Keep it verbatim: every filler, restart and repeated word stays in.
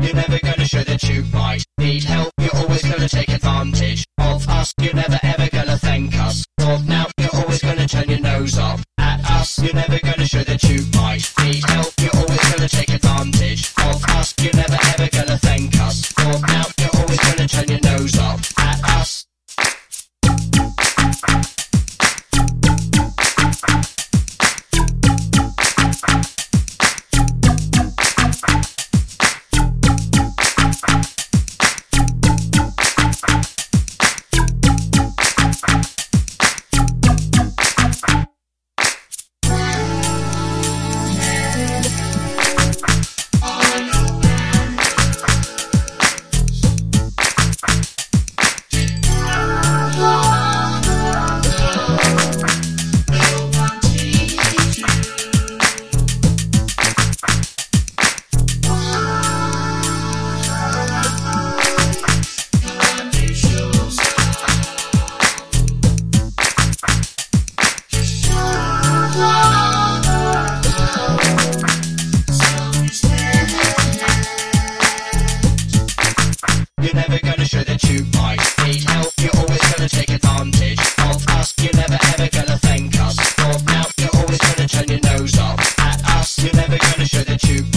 You're never gonna show that you might need help. You're always gonna take advantage of us. You're never ever gonna thank us. For now, you're always gonna turn your nose up at us. You're never gonna show that you might need help. You're always gonna take advantage of us. You're never ever gonna thank us. For now, you're always gonna turn your nose up at us. You're never gonna show that you might need help. You're always gonna take advantage of us. You're never ever gonna thank us. For now, you're always gonna turn your nose up at us. You're never gonna show that you